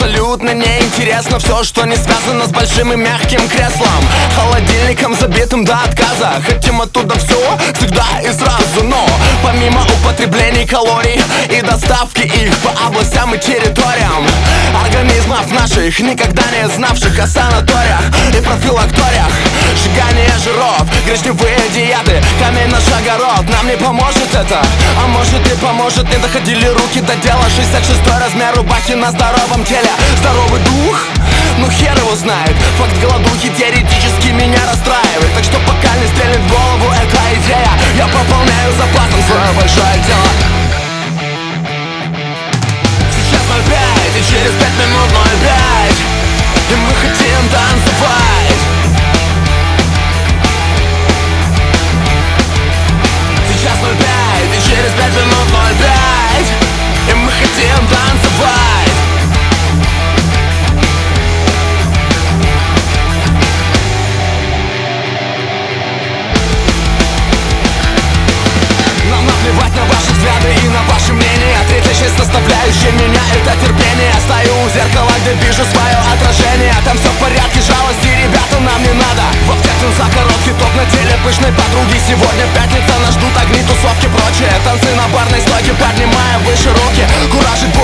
абсолютно неинтересно все, что не связано с большим и мягким креслом, холодильником, забитым до отказа. Хотим оттуда все, всегда и сразу. Но помимо употреблений калорий и доставки их по областям и территориям организмов наших, никогда не знавших о санаториях и профилакториях, сжигание жиров, гречневые диеты, камень наш огород. Нам не поможет это, а может и поможет. Не доходили руки до дела. 66-й размер рубахи на здоровом теле. Здоровый дух? Ну хер его знает. Факт голодухи теоретически меня расстраивает. Так что пока не стрельнет в голову эта идея, я пополняю запасом свое большое дело. Сейчас 05 и через 5 минут 05, и мы хотим танцевать. Сейчас 05 и через 5 минут 05, и мы хотим танцевать. Нам наплевать на ваши взгляды и на ваши мнения. Третья часть составляющая меня — это терпение. Стою у зеркала, где вижу свое отражение. Там все в порядке, жалости, ребята, нам не надо. В аптеке за короткий топ на теле пышной подруги. Сегодня пятница, нас ждут огни, тусовки, прочее. Танцы на барной стойке, поднимая выше руки. Кураж и